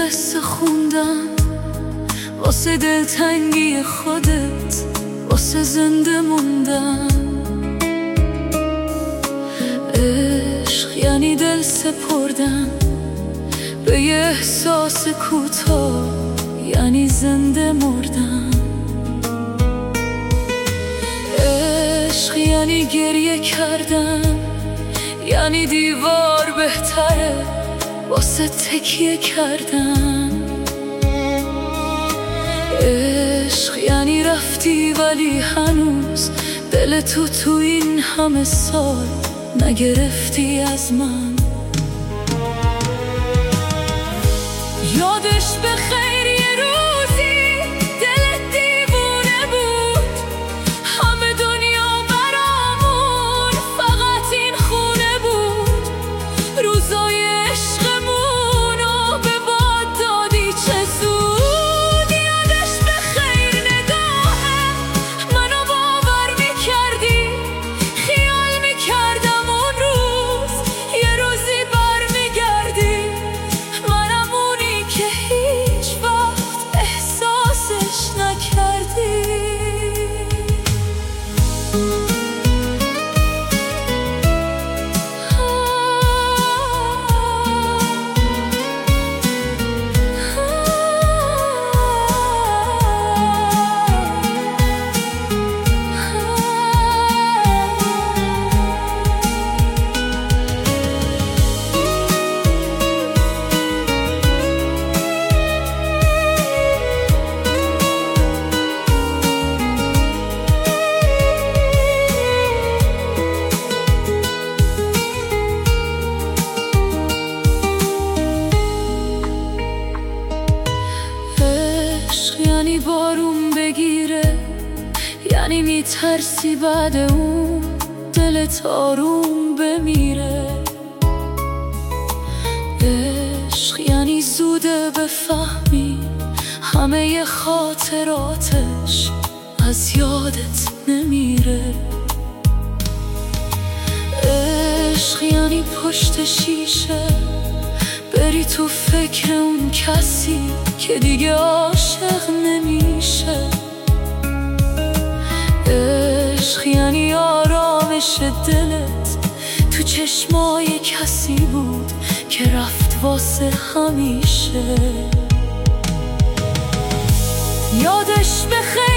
قصه خوندم واسه دلتنگی خودت، واسه زنده موندن. عشق یعنی دل سپردن به یه احساس کوتاه، یعنی زنده مردن. عشق یعنی گریه کردن، یعنی دیوار بهتره واسه تکیه کردن. عشق یعنی رفتی ولی هنوز دل تو این همه سال نگرفتی از من. یادش به خیر یه روزی دلت دیوونه بود، همه دنیا برامون فقط این خونه بود. روزای عشقمونو به باد دادی چه زود. یادش به خیر نگاهم منو باور میکردی، خیال میکردم اون روز یه روزی برمیگردی. منم اونی که هیچ وقت احساسش نکردی. یعنی بارون بگیره، یعنی میترسی بعد اون دلت آروم بمیره. عشق یعنی زوده بفهمی همه خاطراتش از یادت نمیره. عشق یعنی پشت شیشه بری تو فکر اون کسی که دیگه عاشق نمیشه. عشق یعنی آرامش دلت تو چشمای کسی بود که رفت واسه همیشه. یادش بخیر